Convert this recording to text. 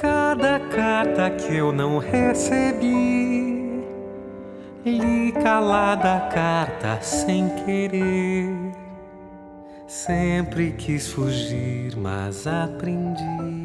Cada carta que eu não recebi, li calada a carta sem querer. Sempre quis fugir, mas aprendi